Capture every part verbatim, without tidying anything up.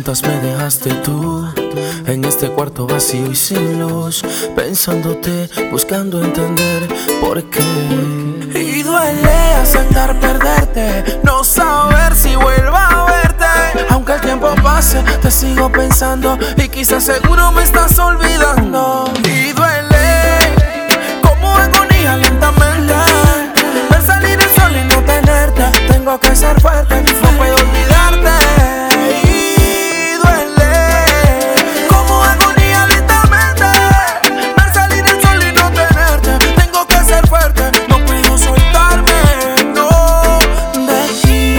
cuentas me dejaste tú en este cuarto vacío y sin luz, pensándote, buscando entender por qué. Y duele aceptar perderte, no saber si vuelvo a verte. Aunque el tiempo pase, te sigo pensando y quizás seguro me estás olvidando. Y duele como agonía lentamente ver salir el sol y no tenerte. Tengo que ser fuerte, no puedo olvidarte. Y duele como agonía lentamente ver salir el sol y no tenerte. Tengo que ser fuerte, no puedo soltarme, no, de ti.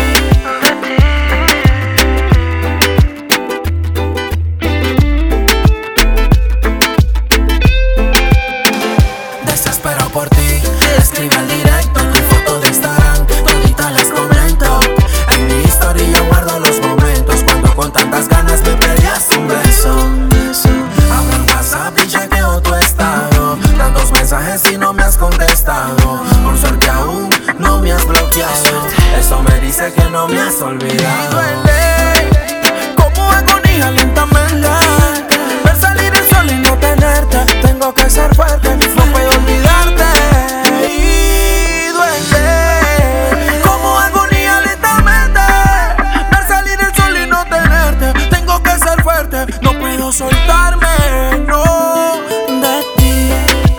Desespero por ti, escribe al directo tu foto de Instagram, toditas las comento. En mi historia yo guardo los momentos cuando con tantas ganas me pedías un beso. Abro el WhatsApp y chequeo tu estado, tantos mensajes y no me has contestado. Por suerte aún no me has bloqueado, eso me dice que no me has olvidado. Y duele como agonía lentamente ver salir el sol y no tenerte. Tengo que ser fuerte, no puedo olvidarte. Y duele como agonía lentamente ver salir el sol y no tenerte. Tengo que ser fuerte, no puedo soltarme, no, de ti.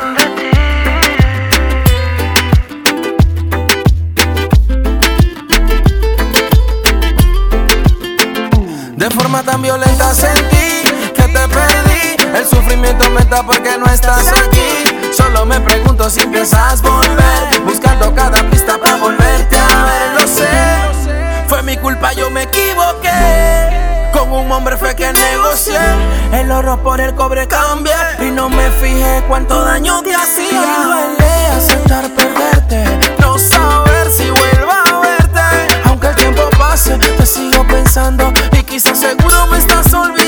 De forma tan violenta sentí que te perdí. El sufrimiento aumenta porque no estás aquí. Solo me pregunto si piensas volver, buscando cada pista para volverte a ver. Lo sé, fue mi culpa, yo me equivoqué. Con un hombre fue que negocié, el oro por el cobre cambié y no me fijé cuánto daño te hacía. Y duele aceptar perderte, no saber si vuelvo a verte. Aunque el tiempo pase, te sigo pensando y quizás seguro me estás olvidando.